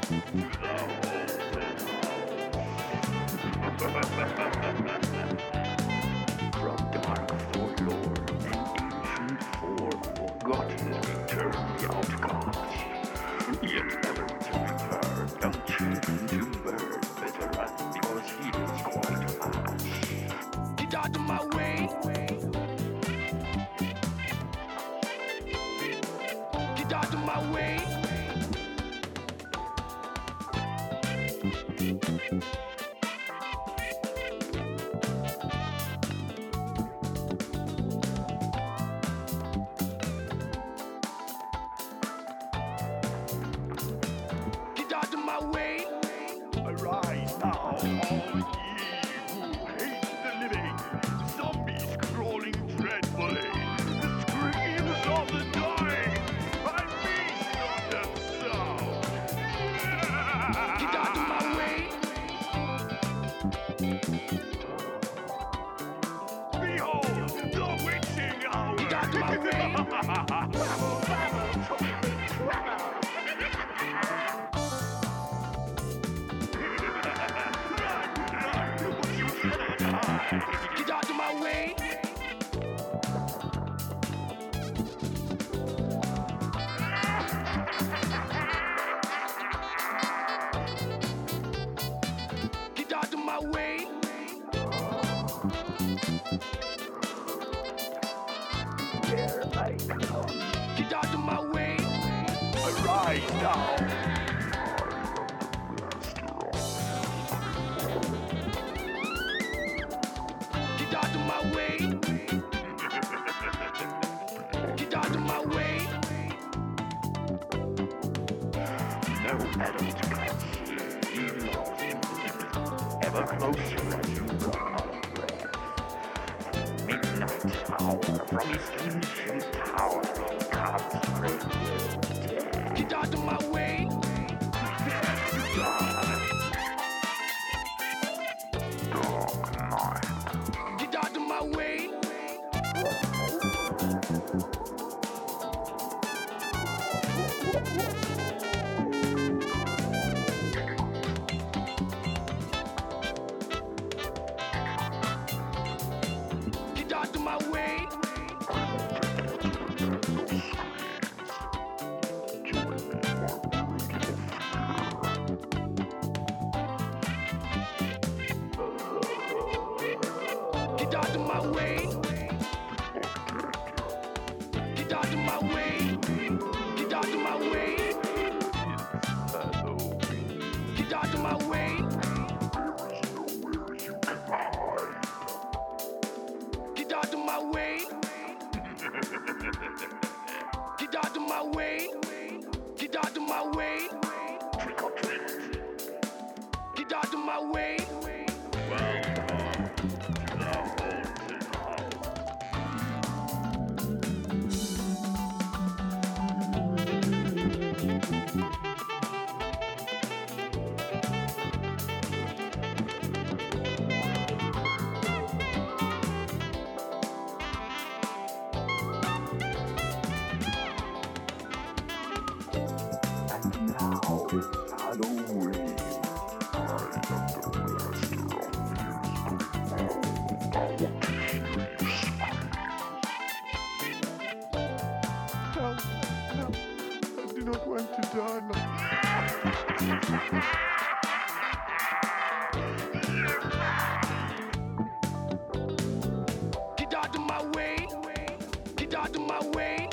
From dark forlorn and ancient form, forgotten return the outcast. Yet ever to return, young children to burn, better run because he is quite fast. Get out of my way. Get out of my way. Get out of my way. Arise now, all ye who hate the living. Zombies crawling dreadfully. The screams of the dying. I feast on them sound. Get out of my way. Behold, the witching hour. Get out of my way. Get out of my way. Get out of my way. Here I come. Get out of my way. Arise now. Get out of my way. Get out of my way. No adult can see you lost in sleep. Ever closer as you draw breath. Midnight hour from his ancient tower comes radiant death. Get out of my way. Get out of my way. Get out of my way. Get out of my way. Get out of my way. Get out of my way. Get out of my way. Get out of my way. Get out of my way. Get out of my way. Get out of my way. I do not want to die now. Get out of my way. Get out of my way.